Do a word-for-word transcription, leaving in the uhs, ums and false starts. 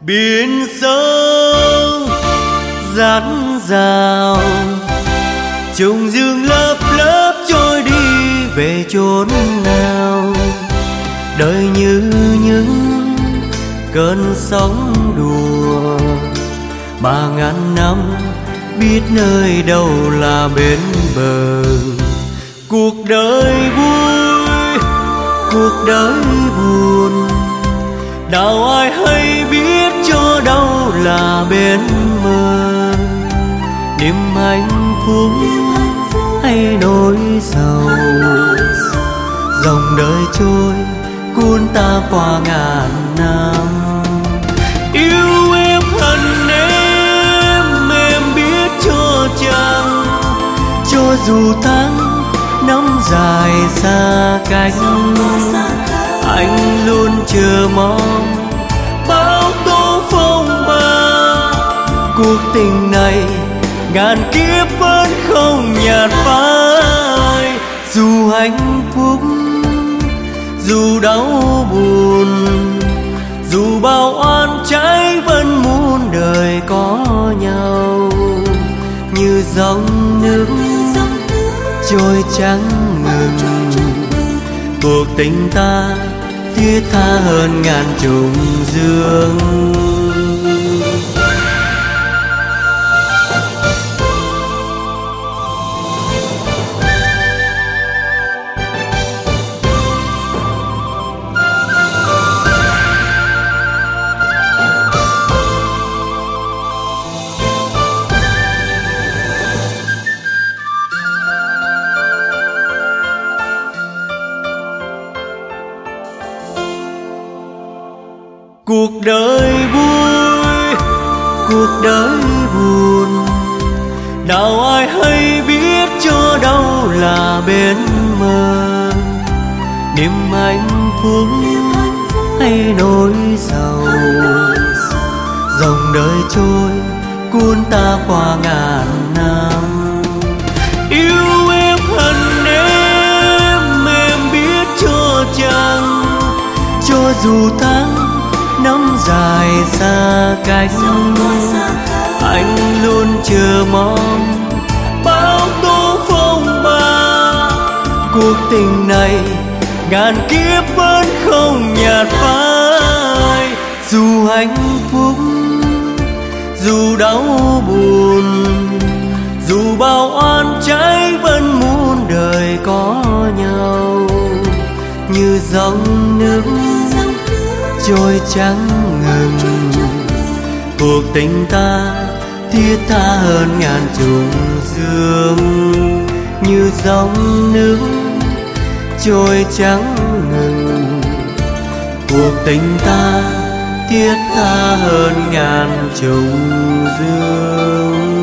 biển sâu dạt dào, trùng dương lớp lớp trôi đi về chốn nào. Đời như những cơn sóng đùa, mà ngàn năm biết nơi đâu là bến bờ. Cuộc đời vui, cuộc đời buồn, nào ai hay biết cho đâu là bên mơ. Niềm hạnh phúc hay nỗi sầu, dòng đời trôi cuốn ta qua ngàn năm. Yêu em hận em, em biết cho chăng, cho dù tháng năm dài xa cách, anh luôn chờ mong bao tố phong ba. Cuộc tình này ngàn kiếp vẫn không nhạt phai. Dù hạnh phúc, dù đau buồn, dù bao oan trái, vẫn muôn đời có nhau. Như dòng nước trôi chẳng ngừng, cuộc tình ta thiết tha hơn ngàn trùng dương. Cuộc đời vui, cuộc đời buồn, nào ai hay biết cho đâu là bên mơ. Niềm hạnh phúc hay nỗi sầu, dòng đời trôi cuốn ta qua ngàn năm. Yêu em hận em, em biết cho chăng, cho dù tháng năm dài xa cách, anh luôn chờ mong bao tố phong ba. Cuộc tình này ngàn kiếp vẫn không nhạt phai. Dù hạnh phúc, dù đau buồn, dù bao oan trái, vẫn muôn đời có nhau. Như dòng nước trôi chẳng ngừng, cuộc tình ta thiết tha hơn ngàn trùng dương. Như dòng nước trôi chẳng ngừng, cuộc tình ta thiết tha hơn ngàn trùng dương.